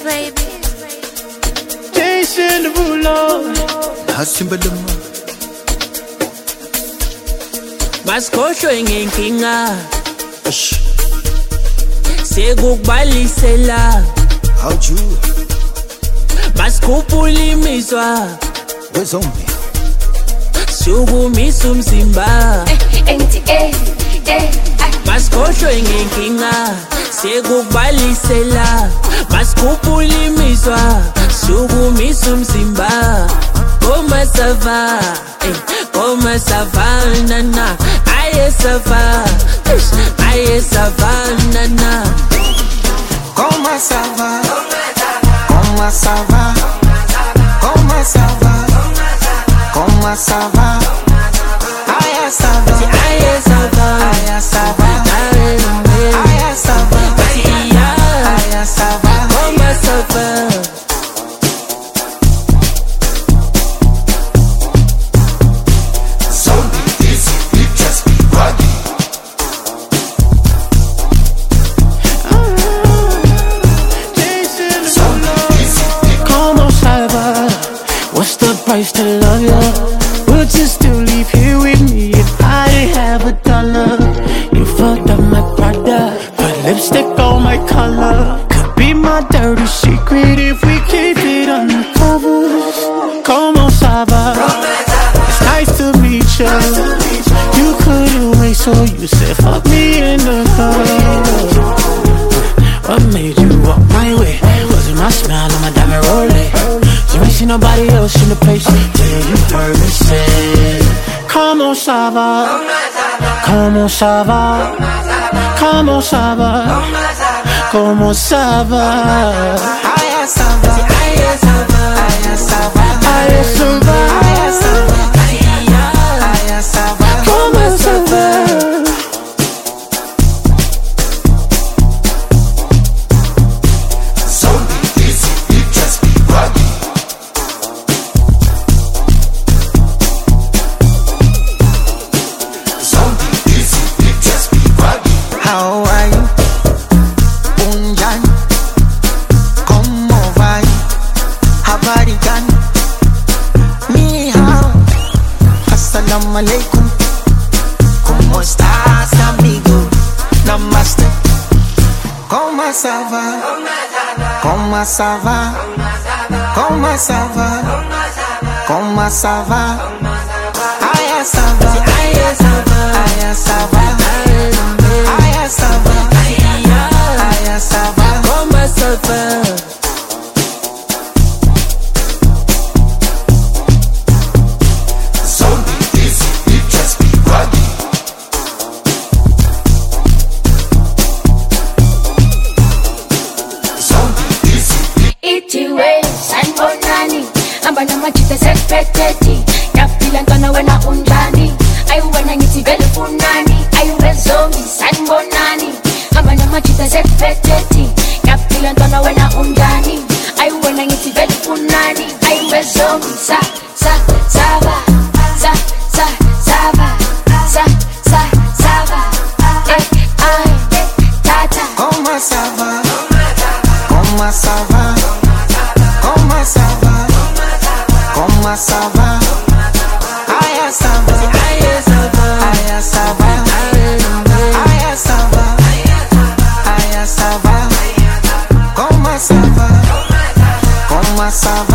baby. Jason Derulo. Hasimbalama. Masikhohlwe ngenkinga. Sekukubalisela. How'd you? Masikhuphula imizwa. Wezombi. Sukumisa umzimba. Masikhohlwe ngenkinga. Sekukubalisela. Masikhuphula imizwa. Sukumisa umzimba. Comment ça va? Comment ça va, nana? Aïe, ça va. Aïe, ça va, nana. Comment ça va? Comment ça va? Comment ça va? Comment ça va? Aïe, ça va. Aïe, ça va. Aïe, ça va. Aïe, ça va. Aïe, ça va. Comment ça va? What's the price to love you? Would you still leave here with me if I didn't have $1? You fucked up my product, put lipstick on my color. Could be my dirty secret if we keep it undercover. Como ça va? It's nice to meet you. You couldn't wait, so you said fuck me in the club. What made you walk my way? Was it my smile or my diamond rolling? You ain't seen nobody else in the place till you heard me say, comment ça va? Comment ça va? Comment ça va? Comment ça va? Aïe, ça va. Aïe, ça va. Aïe, ça va. Aïe, ça va. Aïe, ça va. Aïe, ça va. Comment ça va? How are you? Unjan. ¿Cómo va? Habari gani? Ni hao. Assalamu alaikum. ¿Cómo estás, amigo? Namaste. ¿Cómo ça va? ¿Cómo ça va? ¿Cómo ça va? ¿Cómo ça va? Aïe, ça va. Aïe, ça va. Aïe, ça va. Aïe, ça va. Aïe, ça va. Comment ça va? Itiwe, sanbonani. Amba na machita sepeteti. Yapila ntwana wena unjani. Ayu wena ngithi vele funani. Ayu rezombi, sanbonani. Amba na machita sepeteti. Yapila ntwana wena unjani. Ayu wena ngithi vele funani. Ayu rezombi, sava. Sava. Tata. Comment ça va? Comment ça va? Comment ça va? Comment ça va? Aïe, ça va. Aïe, ça va. Aïe, ça va. Aïe, ça va. Aïe, ça va. Comment ça va? Comment ça va?